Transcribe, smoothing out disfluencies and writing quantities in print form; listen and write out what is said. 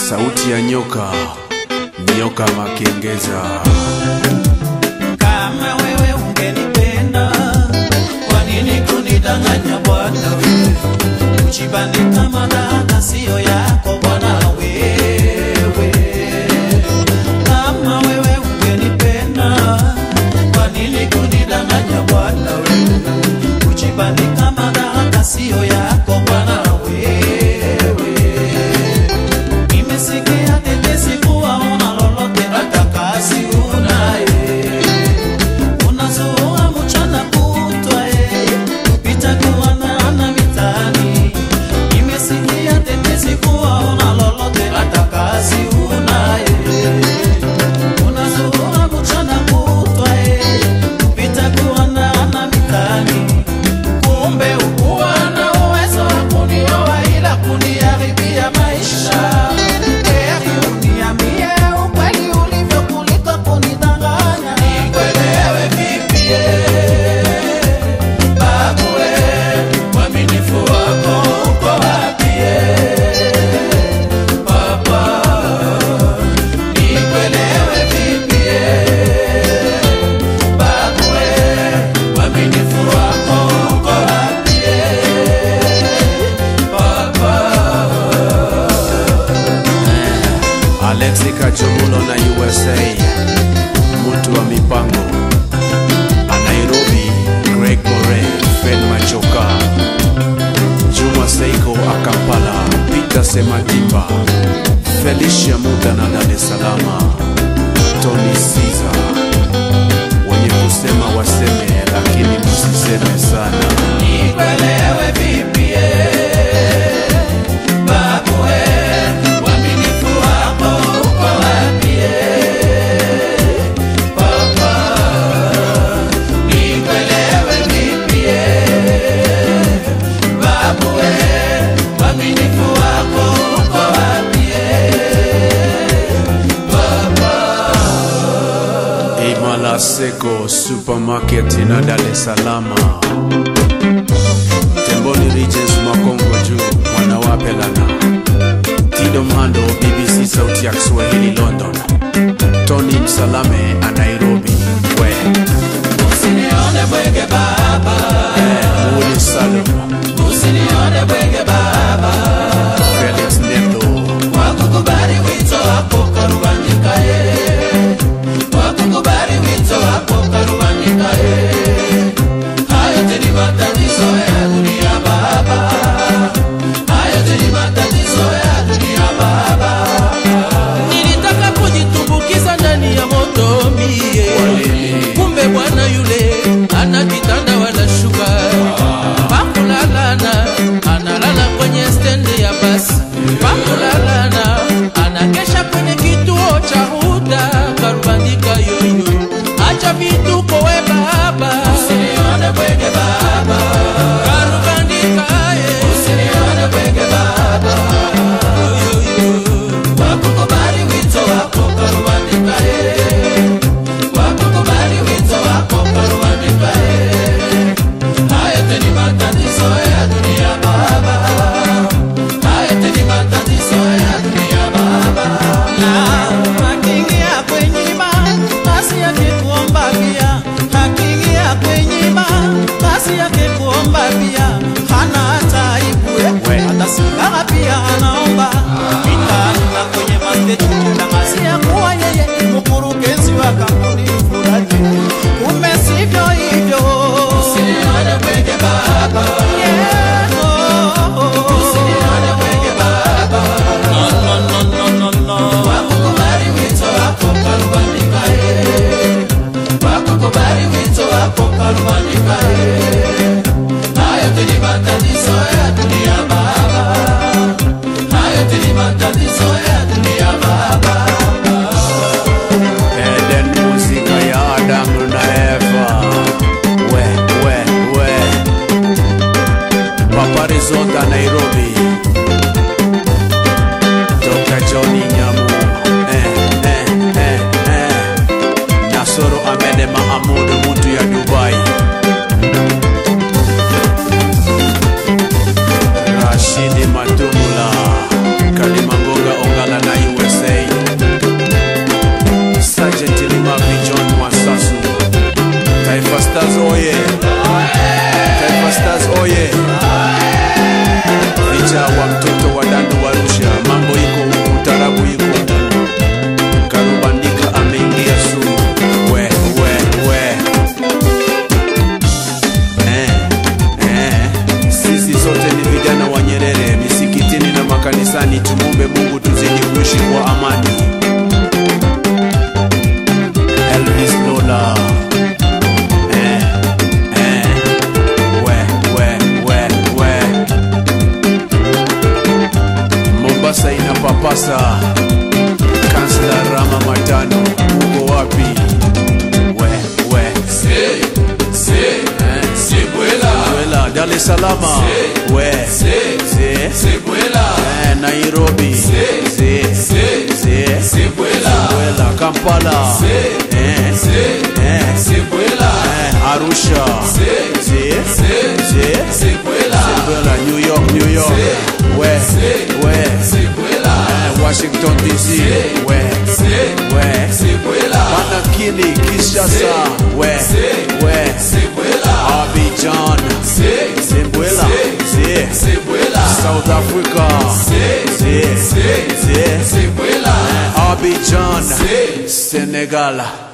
sauti ya nyoka, nyoka makengeza. Kama wewe ungenipenda, kwa nini kunidanganya bwana wewe? Kujibandika madada sio yako bwana wewe. Kama wewe ungenipenda, kwa nini kunidanganya bwana wewe? Kujibandika madada sio yako bwana wewe. Nimesikia tetesi kuwa una lolote hata kazi unaye. Unazoa mchana kutwa kupita kuandana mitaani. Nimesikia tetesi kuwa una lolote hata kazi unaye. Unazoa mchana kutwa kupita kuandana mitaani. Kumbe ukuwa na uwezo wa kunioa ila kuniharibia maisha. Alexi Kachumulo na USA, mtu wa mipango. Nairobi, Greg More, Fred Machoka, Juma Seiko Akampala, Peter Sematipa, Felicia Muda na Dar es Salaam, Tony Caesar. Wenye kusema waseme, lakini msiseme sana. Nikwelewe vipi Seko Supermarket na Dar es Salaam, Temboni Regents Makongo juu wanawapelana. Tido Mando BBC sauti ya Kiswahili London, Tony Msalame Nairobi. We usinione bwege baba, Muli Salum, usinione bwege baba, Felix Neto wakukubali wito wako karubandika wakukubali wito wako karubandika hayo teni matatizo ya dunia baba, hayo teni matatizo ya dunia baba. Nilitaka kujitumbukiza ndani ya moto mie, kumbe bwana yule ana kitanda wala shuka, pakulalana analala kwenye stendi ya basi, pakulalana anakesha kwenye kituo cha huda karubandika yoyo. Acha vituko we baba, usinione bwege baba, karubandika usinione bwege baba, wakukubali wito wako karubandika wakukubali wito wako karubandika hayo teni matatizo ya dunia baba, hayo teni matatizo ya dunia baba. Hakiingia kwenye ima basi yake kuomba pia, hakiingia kwenye ima basi yake kuomba pia, hana hata aibu hata sigara pia anaomba vitanda kwenye mastage kutangazia kuwa yeye mkurugenzi wa kampuni fulani, kumbe sivyo hivyo. Usinione bwege baba, usinione bwege baba, no. Wakukubali wito wako karubandika wakukubali wito wako karubandika hayo teni matatizo ya dunia baba, hayo teni matatizo ya dunia baba. Eden muzika ya Adamu na Eva. We Papa Rizota Nairobi, Dr. Johnny Nyamu, Nasoro Amede Mahamudu mtu ya Dubai, Rashidi Matumula, Kalimangonga Ongala na kanisani tumombe Mungu tuzidi kuishi kwa amani. Elvis Lola Mombasa inapapasa. Kansla Rama Matano uko wapi? Sebuela Dar es Salaam Sebuela Nairobi Sebuela Kampala Sebuela Arusha Sebuela New York Washington DC Panakini Kinshasa Abidjan Sebuela South Africa Abidjan Senegal